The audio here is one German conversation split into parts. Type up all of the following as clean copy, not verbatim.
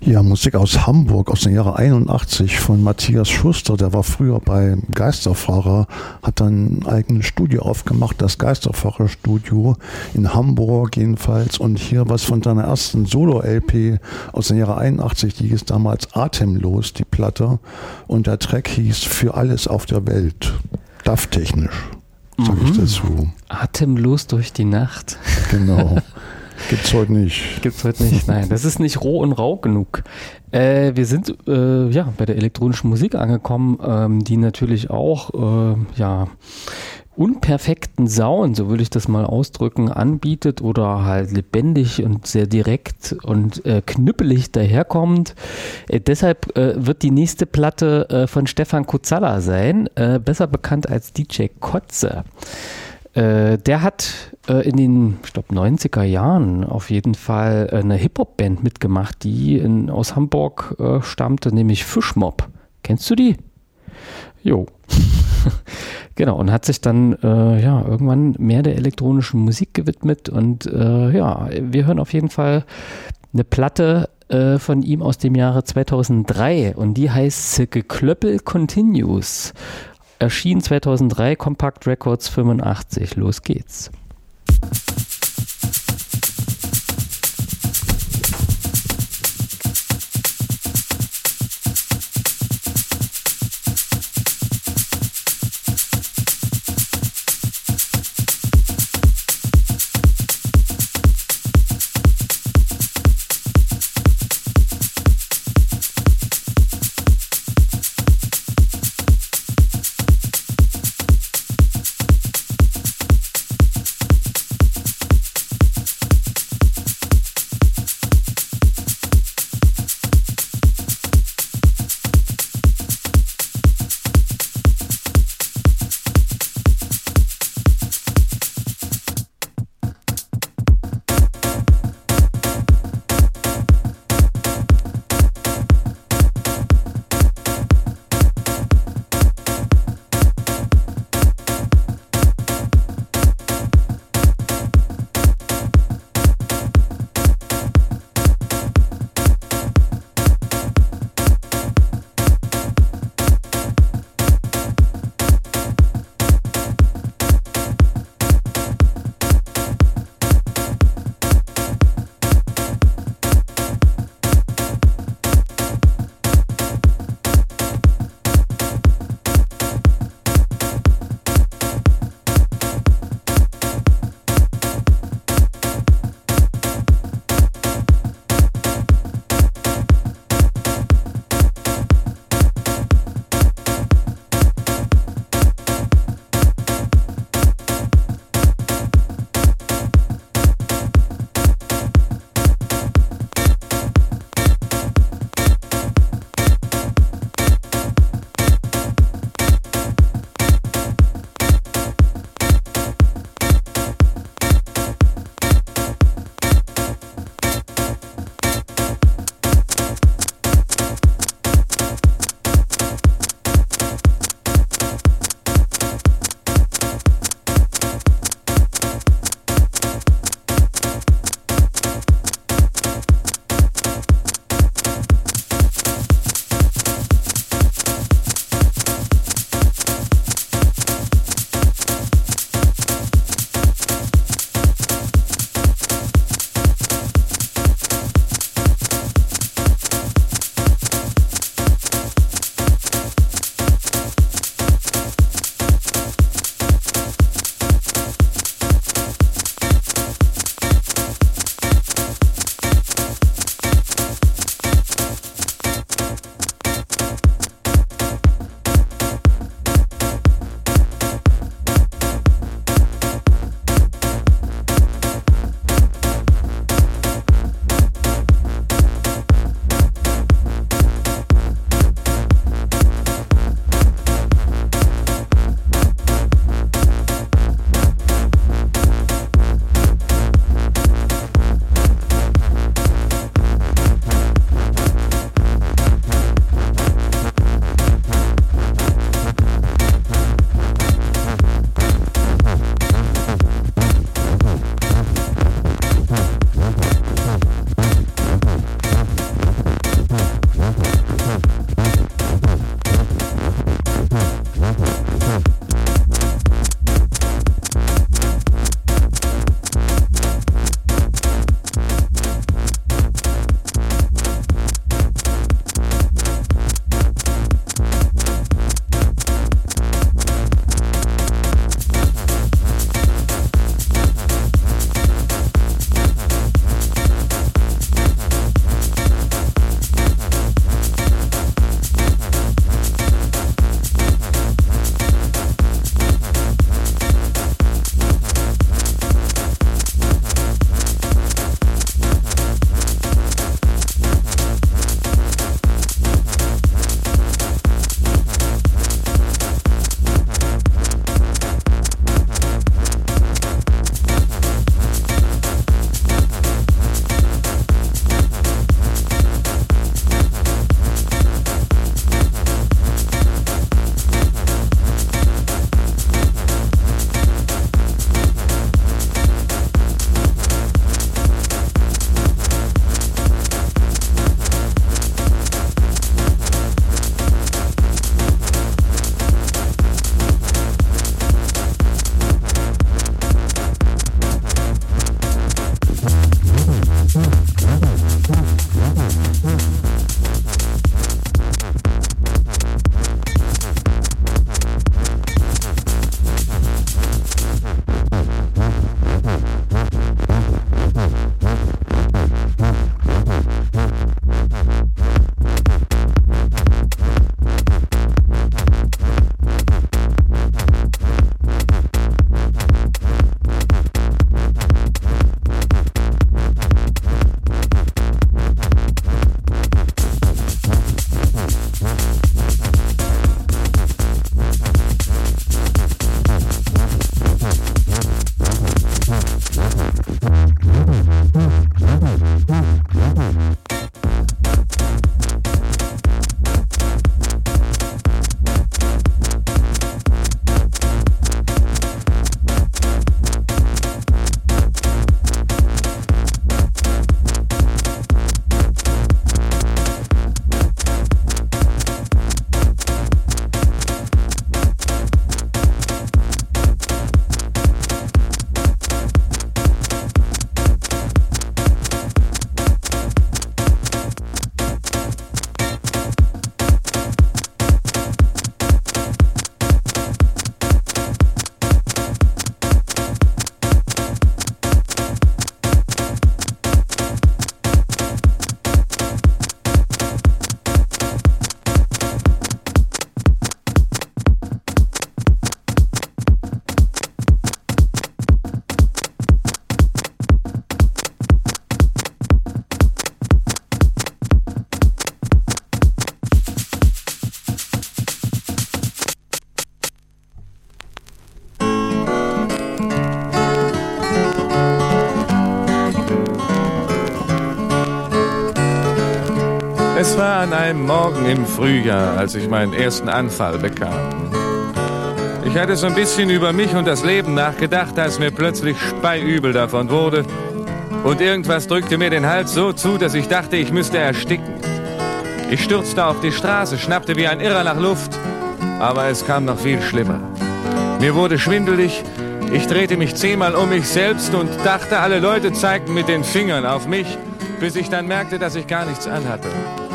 Ja, Musik aus Hamburg aus dem Jahre 81 von Matthias Schuster, der war früher bei Geisterfahrer, hat dann ein eigenes Studio aufgemacht, das Geisterfahrer-Studio in Hamburg jedenfalls, und hier was von seiner ersten Solo-LP aus dem Jahre 81, die hieß damals Atemlos, die Platte, und der Track hieß Für alles auf der Welt, DAF-technisch, sag ich dazu. Atemlos durch die Nacht. Genau. Gibt's heute nicht. Nein. Das ist nicht roh und rau genug. Wir sind bei der elektronischen Musik angekommen, die natürlich auch unperfekten Sound, so würde ich das mal ausdrücken, anbietet oder halt lebendig und sehr direkt und knüppelig daherkommt. Deshalb wird die nächste Platte von Stefan Kutzalla sein, besser bekannt als DJ Kotze. Der hat in den, ich glaube, 90er Jahren auf jeden Fall eine Hip-Hop-Band mitgemacht, die aus Hamburg stammte, nämlich Fischmob. Kennst du die? Jo. Genau, und hat sich dann irgendwann mehr der elektronischen Musik gewidmet und wir hören auf jeden Fall eine Platte von ihm aus dem Jahre 2003 und die heißt Geklöppel Continues. Erschien 2003, Compact Records 85. Los geht's. Es war an einem Morgen im Frühjahr, als ich meinen ersten Anfall bekam. Ich hatte so ein bisschen über mich und das Leben nachgedacht, als mir plötzlich speiübel davon wurde. Und irgendwas drückte mir den Hals so zu, dass ich dachte, ich müsste ersticken. Ich stürzte auf die Straße, schnappte wie ein Irrer nach Luft. Aber es kam noch viel schlimmer. Mir wurde schwindelig, ich drehte mich 10-mal um mich selbst und dachte, alle Leute zeigten mit den Fingern auf mich, bis ich dann merkte, dass ich gar nichts anhatte.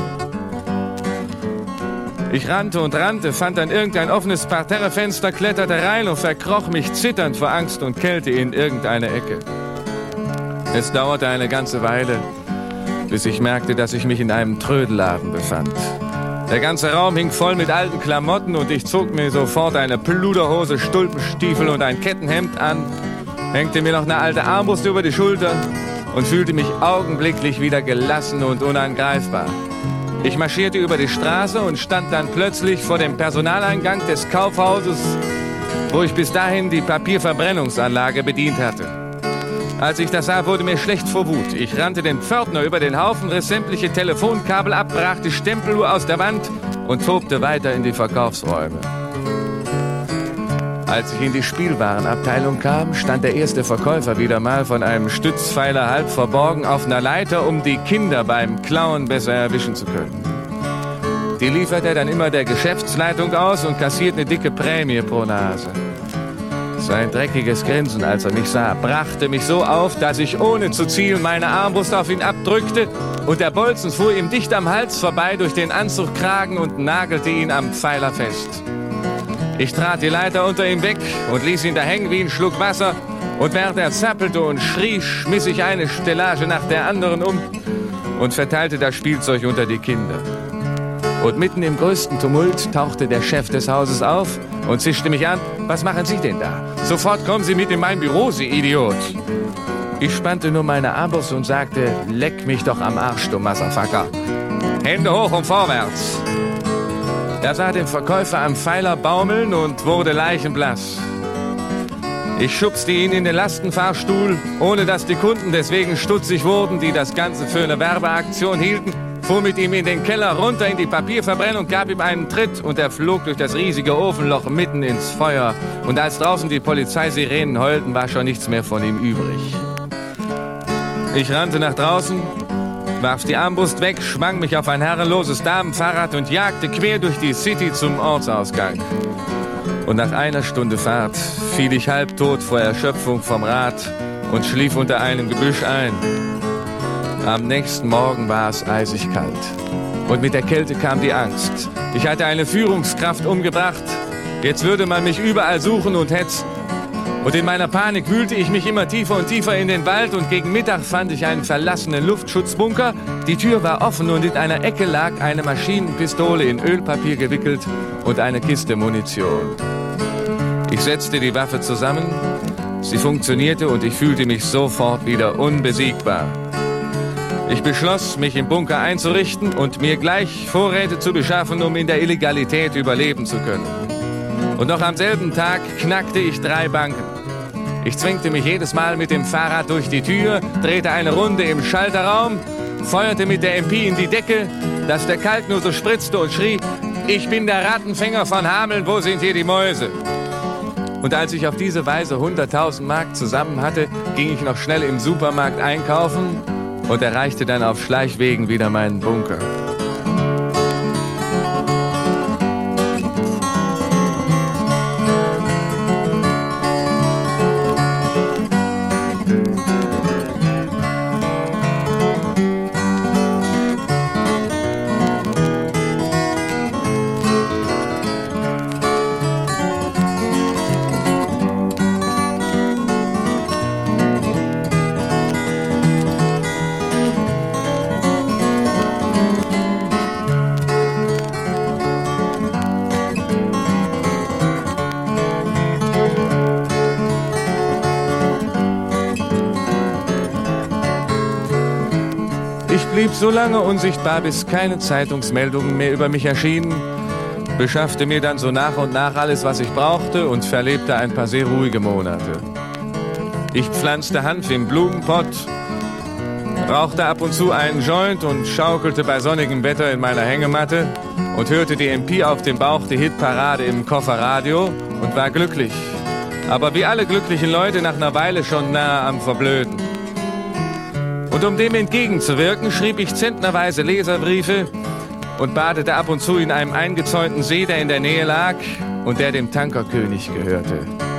Ich rannte und rannte, fand dann irgendein offenes Parterrefenster, kletterte rein und verkroch mich zitternd vor Angst und Kälte in irgendeine Ecke. Es dauerte eine ganze Weile, bis ich merkte, dass ich mich in einem Trödelladen befand. Der ganze Raum hing voll mit alten Klamotten und ich zog mir sofort eine Pluderhose, Stulpenstiefel und ein Kettenhemd an, hängte mir noch eine alte Armbrust über die Schulter und fühlte mich augenblicklich wieder gelassen und unangreifbar. Ich marschierte über die Straße und stand dann plötzlich vor dem Personaleingang des Kaufhauses, wo ich bis dahin die Papierverbrennungsanlage bedient hatte. Als ich das sah, wurde mir schlecht vor Wut. Ich rannte den Pförtner über den Haufen, riss sämtliche Telefonkabel ab, brach die Stempeluhr aus der Wand und tobte weiter in die Verkaufsräume. Als ich in die Spielwarenabteilung kam, stand der erste Verkäufer wieder mal von einem Stützpfeiler halb verborgen auf einer Leiter, um die Kinder beim Klauen besser erwischen zu können. Die liefert er dann immer der Geschäftsleitung aus und kassiert eine dicke Prämie pro Nase. Sein dreckiges Grinsen, als er mich sah, brachte mich so auf, dass ich ohne zu zielen meine Armbrust auf ihn abdrückte und der Bolzen fuhr ihm dicht am Hals vorbei durch den Anzugkragen und nagelte ihn am Pfeiler fest. Ich trat die Leiter unter ihm weg und ließ ihn da hängen wie ein Schluck Wasser. Und während er zappelte und schrie, schmiss ich eine Stellage nach der anderen um und verteilte das Spielzeug unter die Kinder. Und mitten im größten Tumult tauchte der Chef des Hauses auf und zischte mich an. Was machen Sie denn da? Sofort kommen Sie mit in mein Büro, Sie Idiot. Ich spannte nur meine Armbrust und sagte, leck mich doch am Arsch, du Motherfucker. Hände hoch und vorwärts. Er sah den Verkäufer am Pfeiler baumeln und wurde leichenblass. Ich schubste ihn in den Lastenfahrstuhl, ohne dass die Kunden deswegen stutzig wurden, die das Ganze für eine Werbeaktion hielten, fuhr mit ihm in den Keller runter in die Papierverbrennung, gab ihm einen Tritt und er flog durch das riesige Ofenloch mitten ins Feuer. Und als draußen die Polizeisirenen heulten, war schon nichts mehr von ihm übrig. Ich rannte nach draußen, warf die Armbrust weg, schwang mich auf ein herrenloses Damenfahrrad und jagte quer durch die City zum Ortsausgang. Und nach einer Stunde Fahrt fiel ich halbtot vor Erschöpfung vom Rad und schlief unter einem Gebüsch ein. Am nächsten Morgen war es eisig kalt. Und mit der Kälte kam die Angst. Ich hatte eine Führungskraft umgebracht. Jetzt würde man mich überall suchen und hetzen. Und in meiner Panik wühlte ich mich immer tiefer und tiefer in den Wald und gegen Mittag fand ich einen verlassenen Luftschutzbunker. Die Tür war offen und in einer Ecke lag eine Maschinenpistole in Ölpapier gewickelt und eine Kiste Munition. Ich setzte die Waffe zusammen, sie funktionierte und ich fühlte mich sofort wieder unbesiegbar. Ich beschloss, mich im Bunker einzurichten und mir gleich Vorräte zu beschaffen, um in der Illegalität überleben zu können. Und noch am selben Tag knackte ich 3 Banken. Ich zwängte mich jedes Mal mit dem Fahrrad durch die Tür, drehte eine Runde im Schalterraum, feuerte mit der MP in die Decke, dass der Kalk nur so spritzte und schrie, ich bin der Rattenfänger von Hameln, wo sind hier die Mäuse? Und als ich auf diese Weise 100.000 Mark zusammen hatte, ging ich noch schnell im Supermarkt einkaufen und erreichte dann auf Schleichwegen wieder meinen Bunker. Ich blieb so lange unsichtbar, bis keine Zeitungsmeldungen mehr über mich erschienen, beschaffte mir dann so nach und nach alles, was ich brauchte und verlebte ein paar sehr ruhige Monate. Ich pflanzte Hanf im Blumenpott, rauchte ab und zu einen Joint und schaukelte bei sonnigem Wetter in meiner Hängematte und hörte die MP auf dem Bauch die Hitparade im Kofferradio und war glücklich. Aber wie alle glücklichen Leute nach einer Weile schon nah am Verblöden. Und um dem entgegenzuwirken, schrieb ich zentnerweise Leserbriefe und badete ab und zu in einem eingezäunten See, der in der Nähe lag und der dem Tankerkönig gehörte.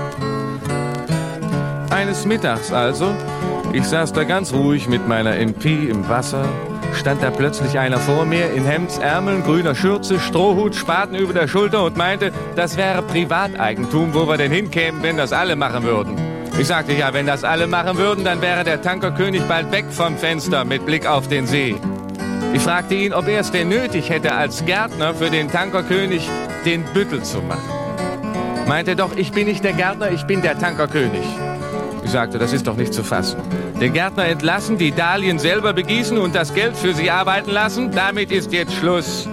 Eines Mittags also, ich saß da ganz ruhig mit meiner MP im Wasser, stand da plötzlich einer vor mir in Hemdsärmeln, grüner Schürze, Strohhut, Spaten über der Schulter und meinte, das wäre Privateigentum, wo wir denn hinkämen, wenn das alle machen würden. Ich sagte, ja, wenn das alle machen würden, dann wäre der Tankerkönig bald weg vom Fenster mit Blick auf den See. Ich fragte ihn, ob er es denn nötig hätte, als Gärtner für den Tankerkönig den Büttel zu machen. Meinte doch, ich bin nicht der Gärtner, ich bin der Tankerkönig. Ich sagte, das ist doch nicht zu fassen. Den Gärtner entlassen, die Dahlien selber begießen und das Geld für sie arbeiten lassen, damit ist jetzt Schluss.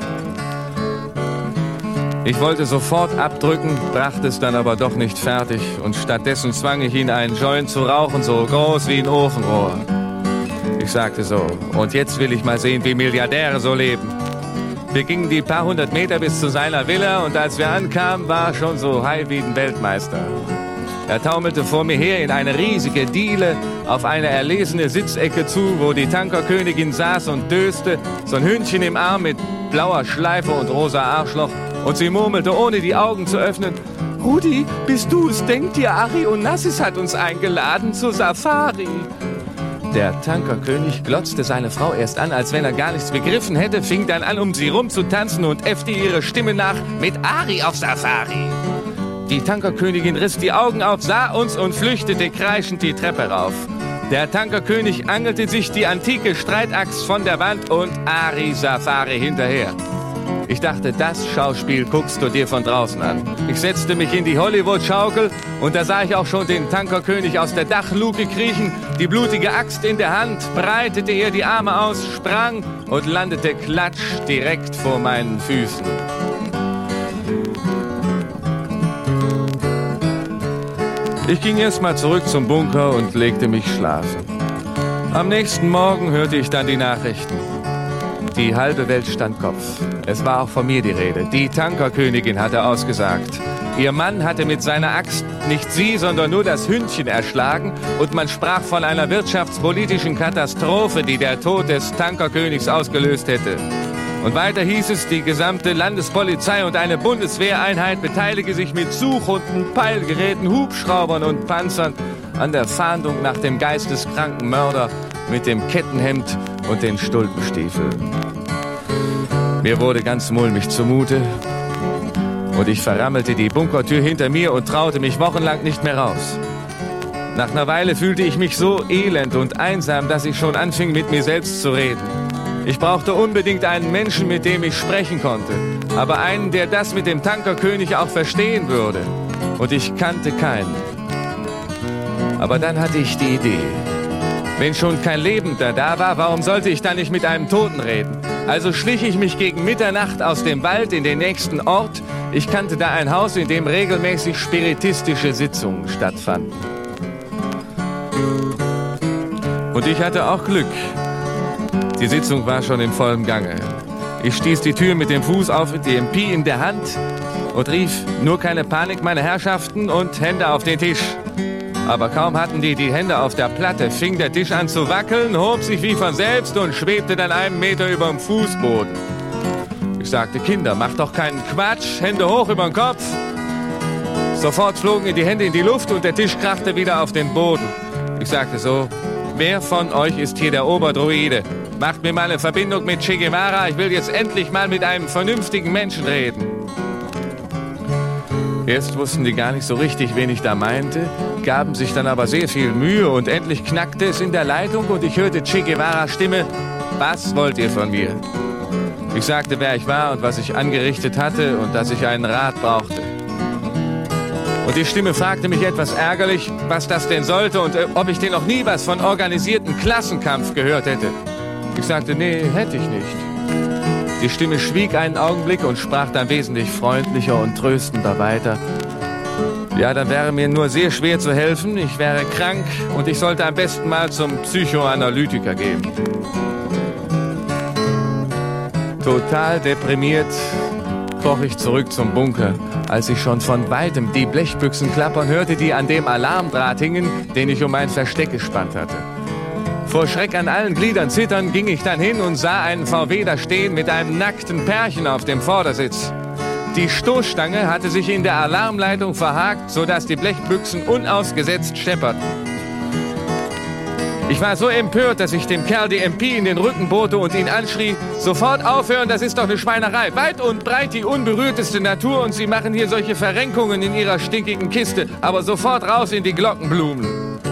Ich wollte sofort abdrücken, brachte es dann aber doch nicht fertig und stattdessen zwang ich ihn, einen Joint zu rauchen, so groß wie ein Ofenrohr. Ich sagte so, und jetzt will ich mal sehen, wie Milliardäre so leben. Wir gingen die paar hundert Meter bis zu seiner Villa und als wir ankamen, war er schon so high wie ein Weltmeister. Er taumelte vor mir her in eine riesige Diele auf eine erlesene Sitzecke zu, wo die Tankerkönigin saß und döste, so ein Hündchen im Arm mit blauer Schleife und rosa Arschloch. Und sie murmelte, ohne die Augen zu öffnen, Rudi, bist du es? Denkt dir, Ari Onassis hat uns eingeladen zur Safari. Der Tankerkönig glotzte seine Frau erst an, als wenn er gar nichts begriffen hätte, fing dann an, um sie rumzutanzen und äffte ihre Stimme nach mit Ari auf Safari. Die Tankerkönigin riss die Augen auf, sah uns und flüchtete kreischend die Treppe rauf. Der Tankerkönig angelte sich die antike Streitaxt von der Wand und Ari Safari hinterher. Ich dachte, das Schauspiel guckst du dir von draußen an. Ich setzte mich in die Hollywood-Schaukel und da sah ich auch schon den Tankerkönig aus der Dachluke kriechen, die blutige Axt in der Hand, breitete ihr die Arme aus, sprang und landete klatsch direkt vor meinen Füßen. Ich ging erst mal zurück zum Bunker und legte mich schlafen. Am nächsten Morgen hörte ich dann die Nachrichten. Die halbe Welt stand Kopf. Es war auch von mir die Rede. Die Tankerkönigin hatte ausgesagt. Ihr Mann hatte mit seiner Axt nicht sie, sondern nur das Hündchen erschlagen und man sprach von einer wirtschaftspolitischen Katastrophe, die der Tod des Tankerkönigs ausgelöst hätte. Und weiter hieß es, die gesamte Landespolizei und eine Bundeswehreinheit beteilige sich mit Suchhunden, Peilgeräten, Hubschraubern und Panzern an der Fahndung nach dem geisteskranken Mörder mit dem Kettenhemd und den Stulpenstiefeln. Mir wurde ganz mulmig zumute und ich verrammelte die Bunkertür hinter mir und traute mich wochenlang nicht mehr raus. Nach einer Weile fühlte ich mich so elend und einsam, dass ich schon anfing, mit mir selbst zu reden. Ich brauchte unbedingt einen Menschen, mit dem ich sprechen konnte, aber einen, der das mit dem Tankerkönig auch verstehen würde. Und ich kannte keinen. Aber dann hatte ich die Idee. Wenn schon kein Lebender da war, warum sollte ich dann nicht mit einem Toten reden? Also schlich ich mich gegen Mitternacht aus dem Wald in den nächsten Ort. Ich kannte da ein Haus, in dem regelmäßig spiritistische Sitzungen stattfanden. Und ich hatte auch Glück. Die Sitzung war schon in vollem Gange. Ich stieß die Tür mit dem Fuß auf, die MP in der Hand und rief, nur keine Panik, meine Herrschaften, und Hände auf den Tisch. Aber kaum hatten die Hände auf der Platte, fing der Tisch an zu wackeln, hob sich wie von selbst und schwebte dann einen Meter über dem Fußboden. Ich sagte, Kinder, macht doch keinen Quatsch, Hände hoch über den Kopf. Sofort flogen die Hände in die Luft und der Tisch krachte wieder auf den Boden. Ich sagte so, wer von euch ist hier der Oberdruide? Macht mir mal eine Verbindung mit Che Guevara, ich will jetzt endlich mal mit einem vernünftigen Menschen reden. Erst wussten die gar nicht so richtig, wen ich da meinte, gaben sich dann aber sehr viel Mühe und endlich knackte es in der Leitung und ich hörte Che Guevaras Stimme, was wollt ihr von mir? Ich sagte, wer ich war und was ich angerichtet hatte und dass ich einen Rat brauchte. Und die Stimme fragte mich etwas ärgerlich, was das denn sollte und ob ich denn noch nie was von organisierten Klassenkampf gehört hätte. Ich sagte, nee, hätte ich nicht. Die Stimme schwieg einen Augenblick und sprach dann wesentlich freundlicher und tröstender weiter. Ja, dann wäre mir nur sehr schwer zu helfen. Ich wäre krank und ich sollte am besten mal zum Psychoanalytiker gehen. Total deprimiert kroch ich zurück zum Bunker, als ich schon von weitem die Blechbüchsen klappern hörte, die an dem Alarmdraht hingen, den ich um mein Versteck gespannt hatte. Vor Schreck an allen Gliedern zittern ging ich dann hin und sah einen VW da stehen mit einem nackten Pärchen auf dem Vordersitz. Die Stoßstange hatte sich in der Alarmleitung verhakt, sodass die Blechbüchsen unausgesetzt stepperten. Ich war so empört, dass ich dem Kerl die MP in den Rücken bohrte und ihn anschrie: Sofort aufhören, das ist doch eine Schweinerei. Weit und breit die unberührteste Natur und Sie machen hier solche Verrenkungen in Ihrer stinkigen Kiste. Aber sofort raus in die Glockenblumen.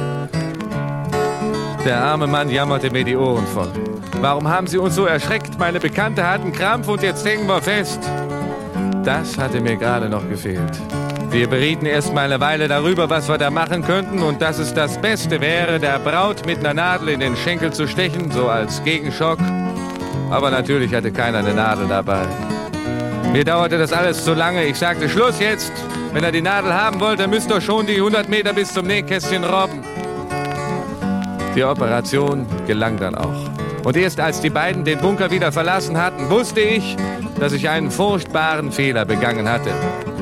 Der arme Mann jammerte mir die Ohren voll. Warum haben Sie uns so erschreckt? Meine Bekannte hat einen Krampf und jetzt hängen wir fest. Das hatte mir gerade noch gefehlt. Wir berieten erst mal eine Weile darüber, was wir da machen könnten und dass es das Beste wäre, der Braut mit einer Nadel in den Schenkel zu stechen, so als Gegenschock. Aber natürlich hatte keiner eine Nadel dabei. Mir dauerte das alles zu lange. Ich sagte: Schluss jetzt. Wenn er die Nadel haben wollte, müsst ihr schon die 100 Meter bis zum Nähkästchen robben. Die Operation gelang dann auch. Und erst als die beiden den Bunker wieder verlassen hatten, wusste ich, dass ich einen furchtbaren Fehler begangen hatte.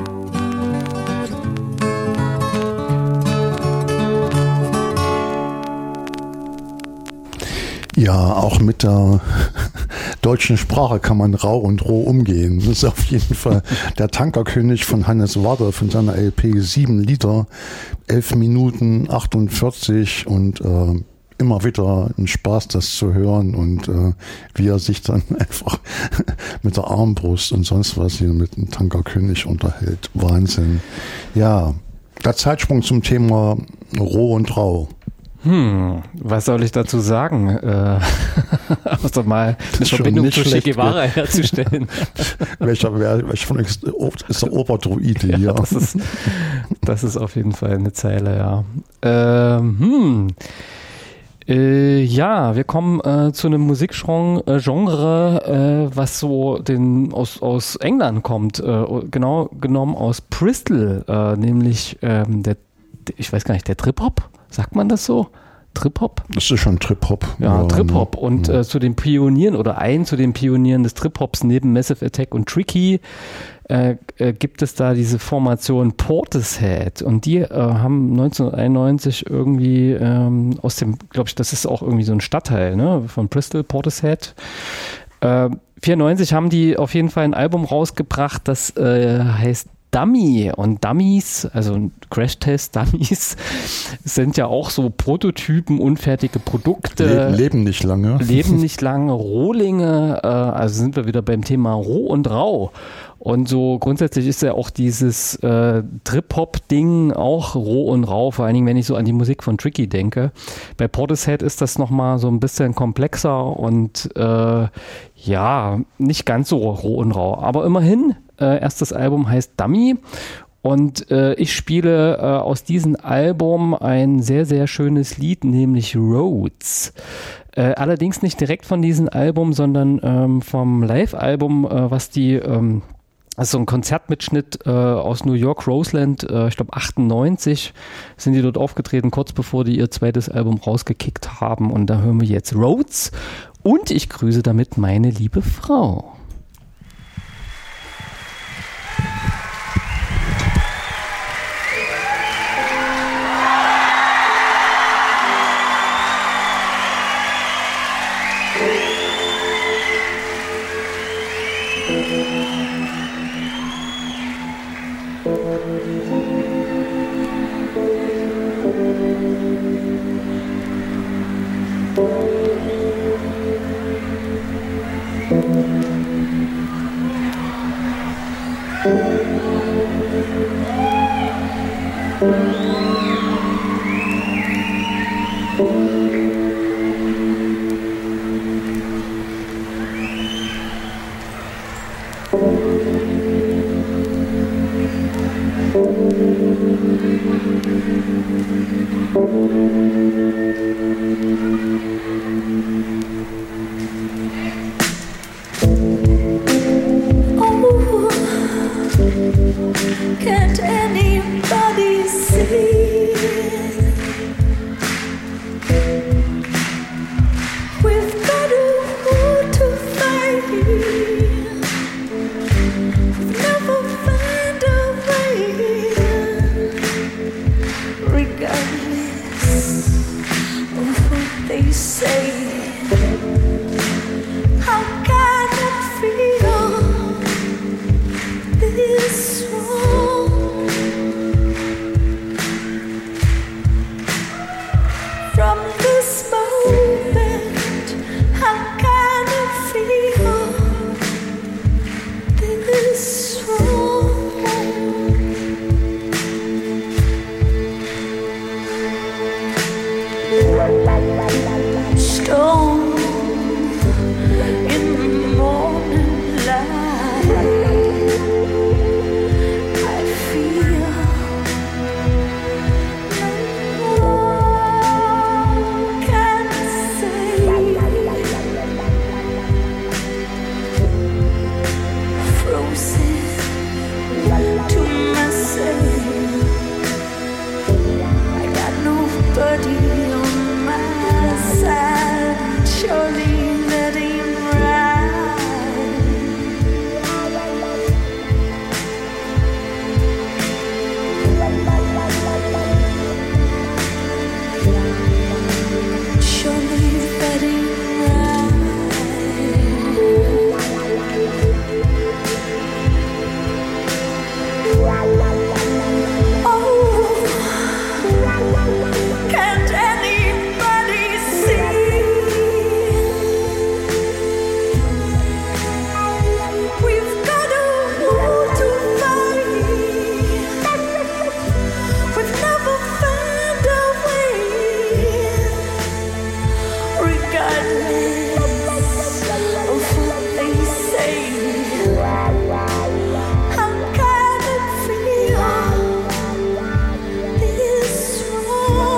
Ja, auch mit der deutschen Sprache kann man rau und roh umgehen. Das ist auf jeden Fall der Tankerkönig von Hannes Wader von seiner LP 7 Liter, 11 Minuten 48 und immer wieder ein Spaß, das zu hören und wie er sich dann einfach mit der Armbrust und sonst was hier mit dem Tankerkönig unterhält. Wahnsinn. Ja, der Zeitsprung zum Thema roh und rau. Was soll ich dazu sagen? Außer mal eine Verbindung zu Che Guevara herzustellen. Welcher von ist der Oberdruide hier? Ja, das ist auf jeden Fall eine Zeile, ja. Ja, wir kommen zu einem Musikgenre, was so aus England kommt, genau genommen aus Bristol, nämlich ich weiß gar nicht, der Trip-Hop? Sagt man das so? Trip-Hop? Das ist schon Trip-Hop. Ja, Trip-Hop. Und zu den Pionieren oder zu den Pionieren des Trip-Hops neben Massive Attack und Tricky gibt es da diese Formation Portishead. Und die haben 1991 irgendwie aus dem, glaube ich, das ist auch irgendwie so ein Stadtteil, ne, von Bristol, Portishead. 1994 haben die auf jeden Fall ein Album rausgebracht, das heißt Dummy, und Dummies, also Crash-Test-Dummies, sind ja auch so Prototypen, unfertige Produkte. Leben nicht lange. Leben nicht lange, Rohlinge, also sind wir wieder beim Thema roh und rau. Und so grundsätzlich ist ja auch dieses Trip-Hop-Ding auch roh und rau, vor allen Dingen, wenn ich so an die Musik von Tricky denke. Bei Portishead ist das nochmal so ein bisschen komplexer und ja, nicht ganz so roh und rau. Aber immerhin, erstes Album heißt Dummy. Und ich spiele aus diesem Album ein sehr, sehr schönes Lied, nämlich Roads. Allerdings nicht direkt von diesem Album, sondern vom Live-Album, was die... Also ein Konzertmitschnitt aus New York, Roseland, ich glaube 98 sind die dort aufgetreten, kurz bevor die ihr zweites Album rausgekickt haben. Und da hören wir jetzt Roads und ich grüße damit meine liebe Frau. Can't anybody Oh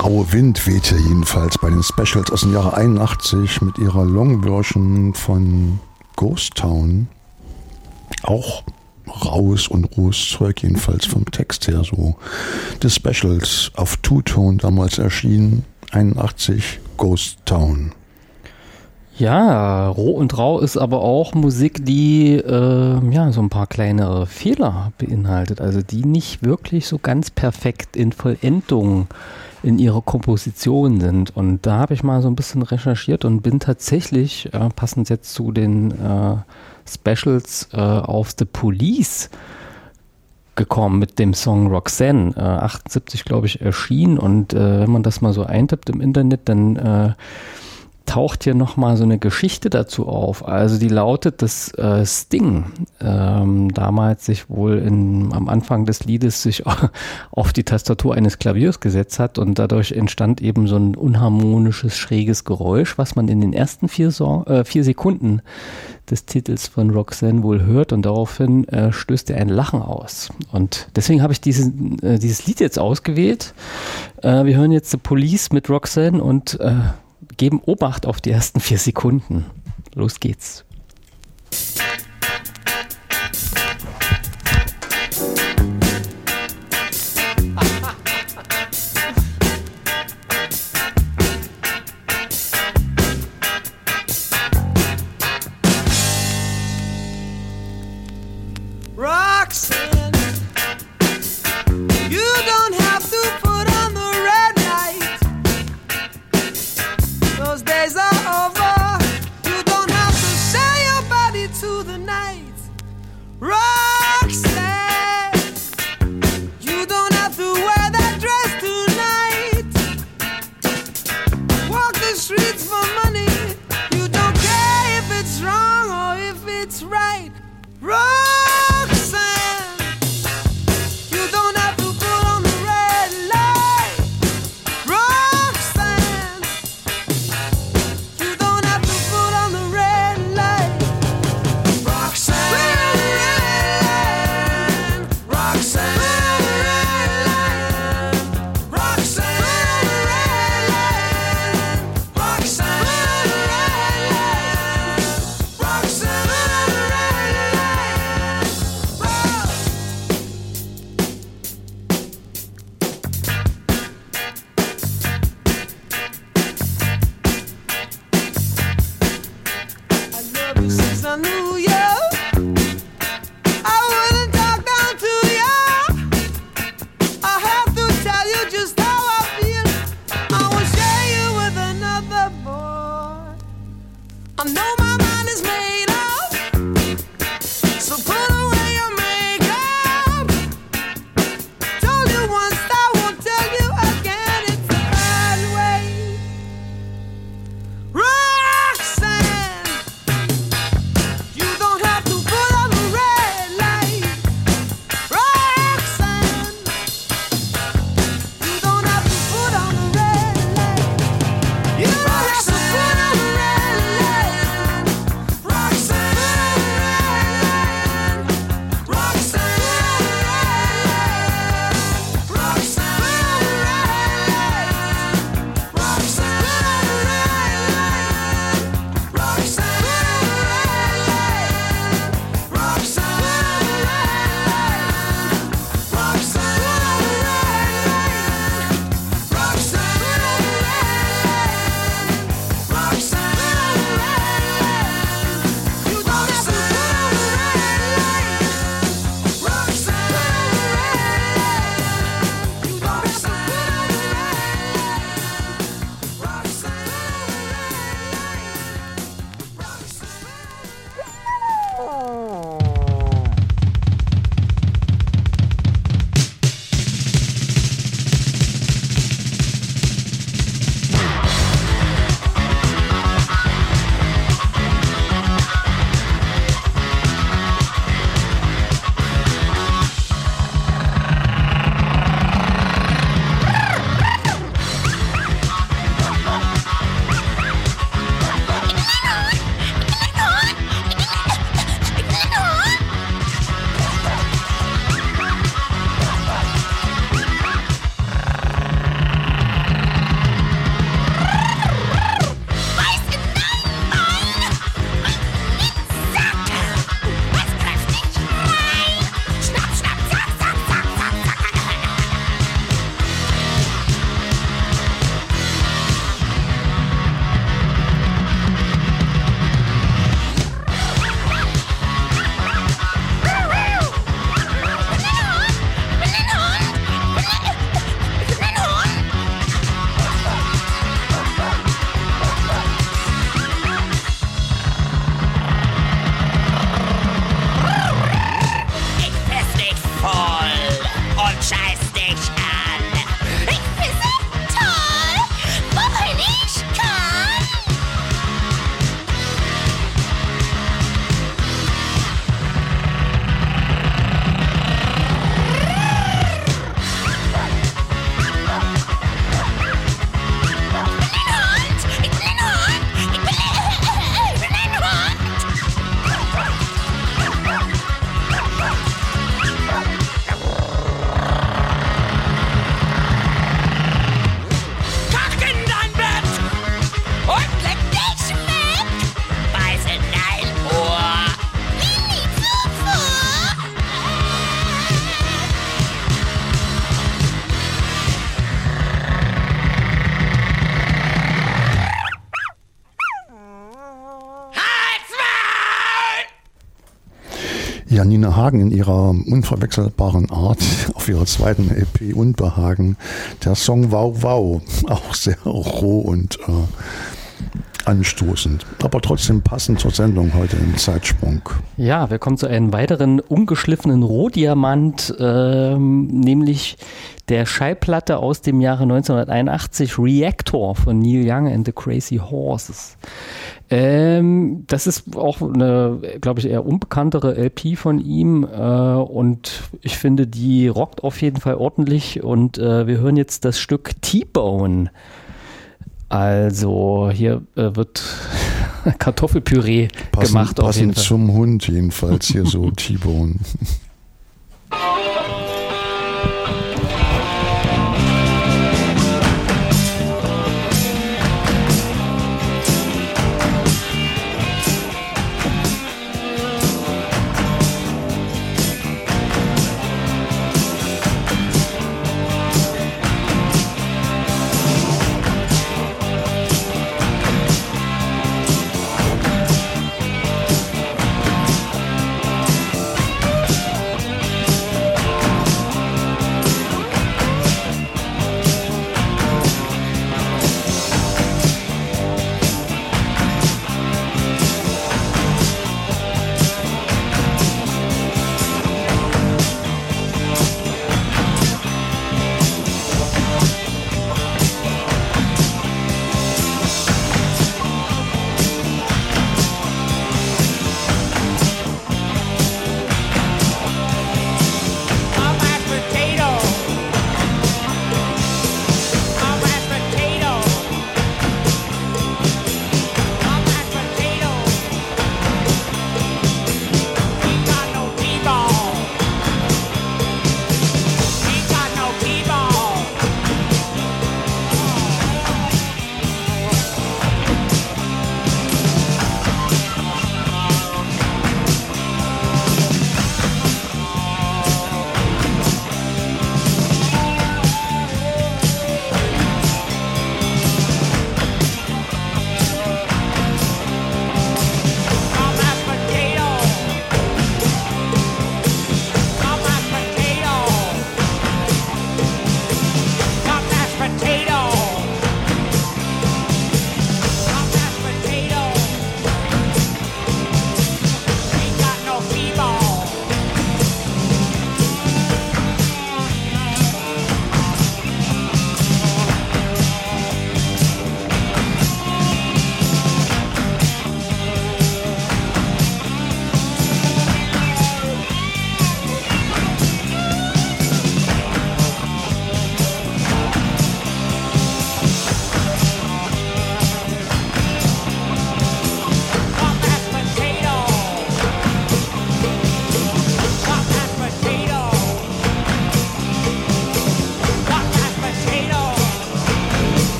raue Wind weht hier jedenfalls bei den Specials aus dem Jahre 81 mit ihrer Long-Version von Ghost Town. Auch raues und rohes Zeug, jedenfalls vom Text her so. The Specials auf Two-Tone damals erschienen, 81, Ghost Town. Ja, roh und rau ist aber auch Musik, die so ein paar kleinere Fehler beinhaltet, also die nicht wirklich so ganz perfekt in Vollendung in ihrer Komposition sind. Und da habe ich mal so ein bisschen recherchiert und bin tatsächlich, passend jetzt zu den Specials, auf The Police gekommen mit dem Song Roxanne, 78 glaube ich erschienen, und wenn man das mal so eintippt im Internet, dann taucht hier nochmal so eine Geschichte dazu auf. Also die lautet, dass Sting damals sich wohl am Anfang des Liedes sich auf die Tastatur eines Klaviers gesetzt hat und dadurch entstand eben so ein unharmonisches, schräges Geräusch, was man in den ersten 4 Sekunden des Titels von Roxanne wohl hört, und daraufhin stößt er ein Lachen aus. Und deswegen habe ich dieses Lied jetzt ausgewählt. Wir hören jetzt The Police mit Roxanne und geben Obacht auf die ersten 4 Sekunden. Los geht's. Roxanne, you don't have to put on the red light. Those days are over. You don't have to sell your body to the night. Roxanne, you don't have to wear that dress tonight. Walk the streets for money. You don't care if it's wrong or if it's right. Roxanne, you don't have to put on the red light. Roxanne, you don't have to put on the red light. Roxanne, Roxanne, Roxanne, Roxanne, Roxanne. Since I knew you, I wouldn't talk down to you. I have to tell you just how I feel. I won't share you with another boy. I know my mind is made up, so put away your makeup. Told you once, I won't tell you again. It's a bad way. Roxanne, you don't have to put on the red light. Roxanne, you don't have to put on the red light. You don't have to put on the red light. Roxanne, Roxanne, Ja, Nina Hagen in ihrer unverwechselbaren Art auf ihrer zweiten LP Unbehagen. Der Song Wow Wow, auch sehr roh und anstoßend, aber trotzdem passend zur Sendung heute im Zeitsprung. Ja, wir kommen zu einem weiteren ungeschliffenen Rohdiamant, nämlich der Schallplatte aus dem Jahre 1981, Reactor von Neil Young and the Crazy Horses. Das ist auch eine, glaube ich, eher unbekanntere LP von ihm und ich finde, die rockt auf jeden Fall ordentlich und wir hören jetzt das Stück T-Bone. Also hier wird Kartoffelpüree gemacht auf jeden Passend Fall. zum Hund jedenfalls hier so T-Bone.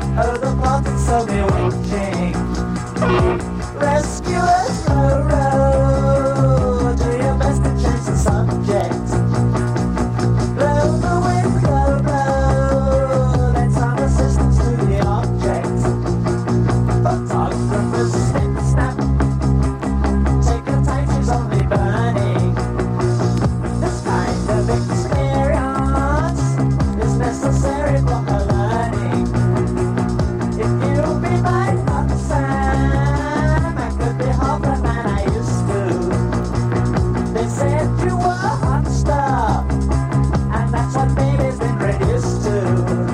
Oh, the mountains so bewitching. Rescuers, row, row, do your best to change the subject. Blow the wind, blow, blow, lend some assistance to the object. Photographers snip, snap, take your time, she's only burning. This kind of experience is necessary for her learning. If you'll be my hot Sam, I could be half the man I used to. They said you were hot stuff, and that's what baby's been reduced to.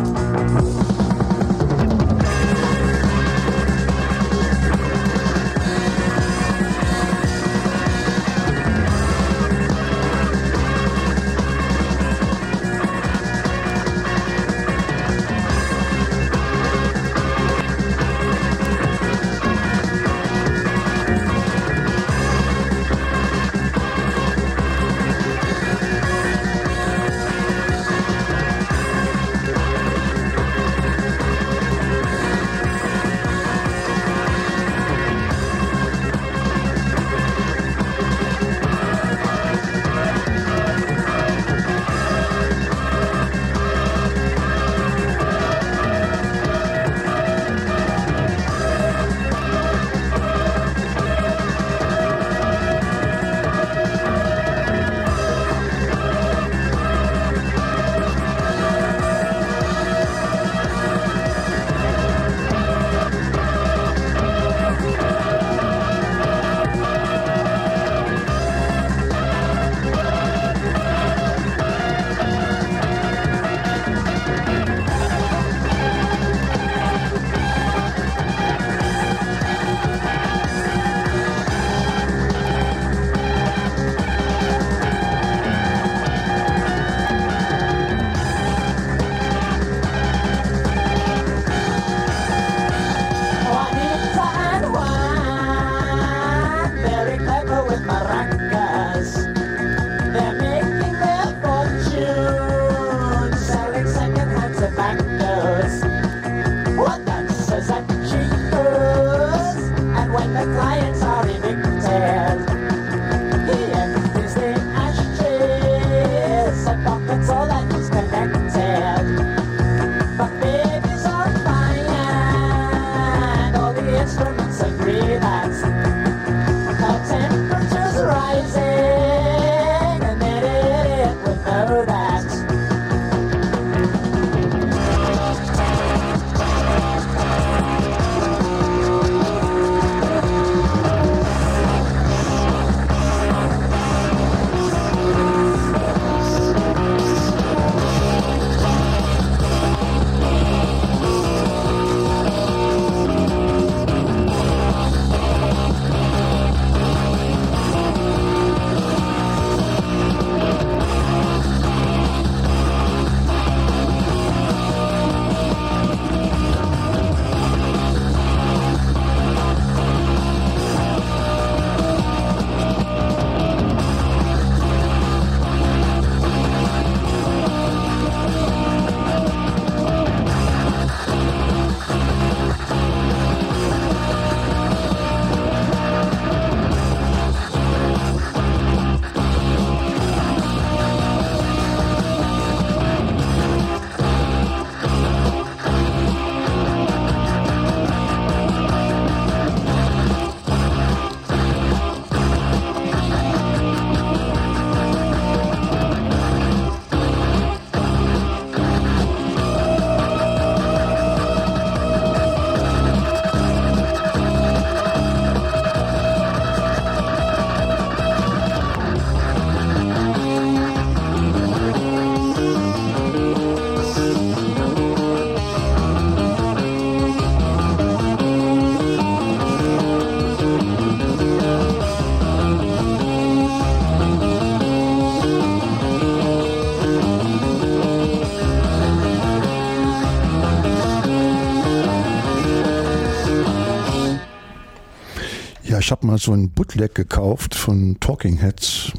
Ich habe mal so ein Bootleg gekauft von Talking Heads.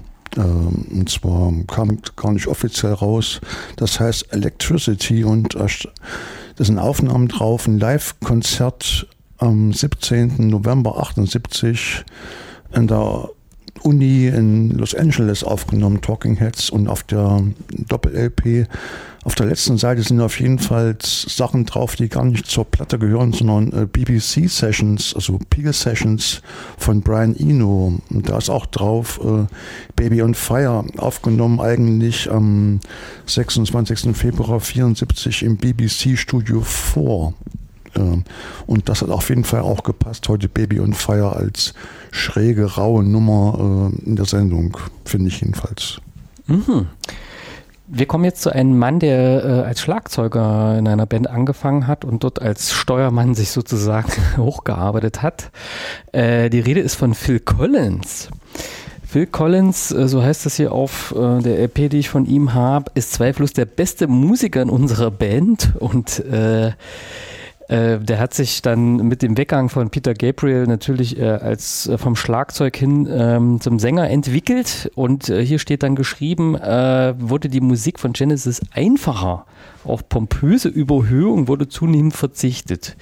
Und zwar kam gar nicht offiziell raus. Das heißt Electricity und das Da sind Aufnahmen drauf, ein Live-Konzert am 17. November 78 in der Uni in Los Angeles aufgenommen, Talking Heads, und auf der Doppel-LP. Auf der letzten Seite sind auf jeden Fall Sachen drauf, die gar nicht zur Platte gehören, sondern BBC-Sessions, also Peel-Sessions von Brian Eno. Und da ist auch drauf Baby on Fire, aufgenommen eigentlich am 26. Februar 1974 im BBC Studio 4. Und das hat auf jeden Fall auch gepasst, heute Baby on Fire als schräge, raue Nummer in der Sendung, finde ich jedenfalls. Mhm. Wir kommen jetzt zu einem Mann, der als Schlagzeuger in einer Band angefangen hat und dort als Steuermann sich sozusagen hochgearbeitet hat. Die Rede ist von Phil Collins. Phil Collins, so heißt das hier auf der LP, die ich von ihm habe, ist zweifellos der beste Musiker in unserer Band, und der hat sich dann mit dem Weggang von Peter Gabriel natürlich als vom Schlagzeug hin zum Sänger entwickelt, und hier steht dann geschrieben, wurde die Musik von Genesis einfacher. Auf pompöse Überhöhung wurde zunehmend verzichtet.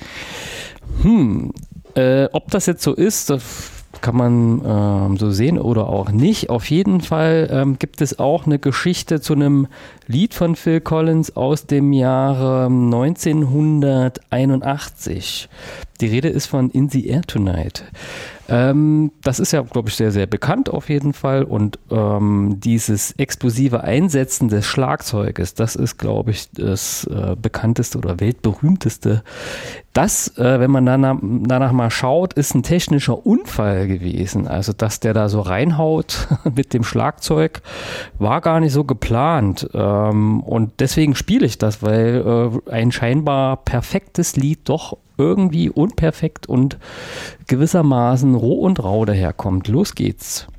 Ob das jetzt so ist, das kann man so sehen oder auch nicht. Auf jeden Fall gibt es auch eine Geschichte zu einem Lied von Phil Collins aus dem Jahre 1981. Die Rede ist von In the Air Tonight. Das ist ja, glaube ich, sehr, sehr bekannt auf jeden Fall, und dieses explosive Einsetzen des Schlagzeuges, das ist, glaube ich, das bekannteste oder weltberühmteste. Das, wenn man danach mal schaut, ist ein technischer Unfall gewesen. Also, dass der da so reinhaut mit dem Schlagzeug, war gar nicht so geplant. Und deswegen spiele ich das, weil ein scheinbar perfektes Lied doch irgendwie unperfekt und gewissermaßen roh und rau daherkommt. Los geht's.